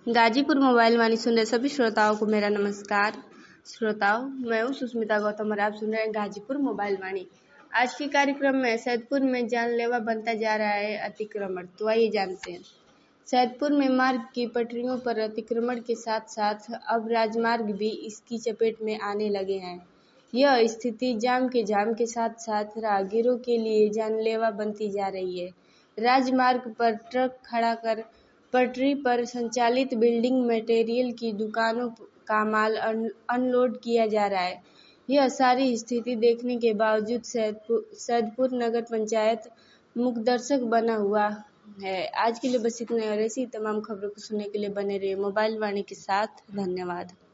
Ghazipur mobile वाणी सुन रहे सभी श्रोताओं को मेरा नमस्कार। श्रोताओं, मैं हूँ सुष्मिता गौतम और आप सुन रहे हैं गाजीपुर मोबाइल वाणी। आज के कार्यक्रम में सैदपुर में जानलेवा बनता जा रहा है अतिक्रमण, तो आइए जानते हैं। सैदपुर में मार्ग की पटरियों पर अतिक्रमण के साथ साथ अब राजमार्ग भी इसकी चपेट में आने लगे हैं। यह स्थिति जाम के साथ साथ राहगीरों के लिए जानलेवा बनती जा रही है। राजमार्ग पर ट्रक खड़ा कर पटरी पर संचालित बिल्डिंग मटेरियल की दुकानों का माल अनलोड किया जा रहा है। यह सारी स्थिति देखने के बावजूद सैदपुर नगर पंचायत मूकदर्शक बना हुआ है। आज के लिए बस इतना और ऐसी तमाम खबरों को सुनने के लिए बने रहिए मोबाइल वाणी के साथ। धन्यवाद।